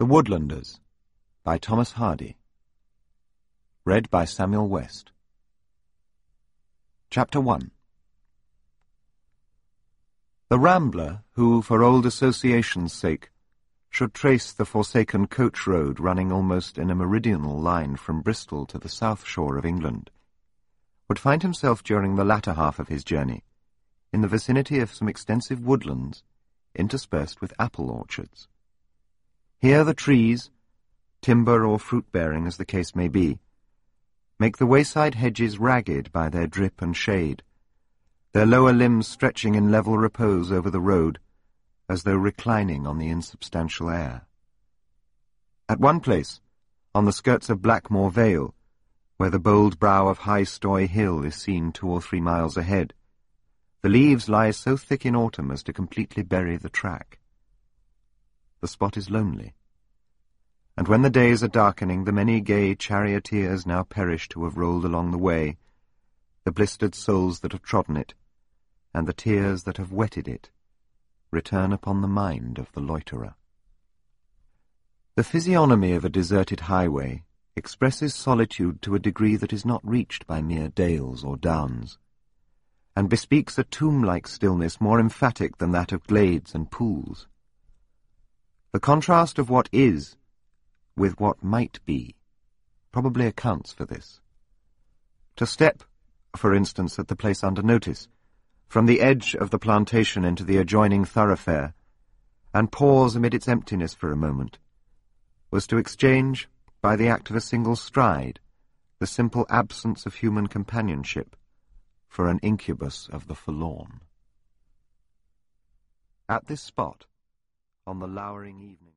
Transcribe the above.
The Woodlanders by Thomas Hardy. Read by Samuel West. Chapter 1. The rambler, who, for old association's sake, should trace the forsaken coach road running almost in a meridional line from Bristol to the south shore of England, would find himself during the latter half of his journey in the vicinity of some extensive woodlands interspersed with apple orchards. Here the trees, timber or fruit-bearing as the case may be, make the wayside hedges ragged by their drip and shade, their lower limbs stretching in level repose over the road, as though reclining on the insubstantial air. At one place, on the skirts of Blackmore Vale, where the bold brow of High Stoy Hill is seen 2 or 3 miles ahead, the leaves lie so thick in autumn as to completely bury the track. The spot is lonely, and when the days are darkening, the many gay charioteers now perish who have rolled along the way, the blistered soles that have trodden it, and the tears that have wetted it, return upon the mind of the loiterer. The physiognomy of a deserted highway expresses solitude to a degree that is not reached by mere dales or downs, and bespeaks a tomb-like stillness more emphatic than that of glades and pools. The contrast of what is with what might be probably accounts for this. To step, for instance, at the place under notice, from the edge of the plantation into the adjoining thoroughfare, and pause amid its emptiness for a moment, was to exchange, by the act of a single stride, the simple absence of human companionship for an incubus of the forlorn. At this spot, on the lowering evening,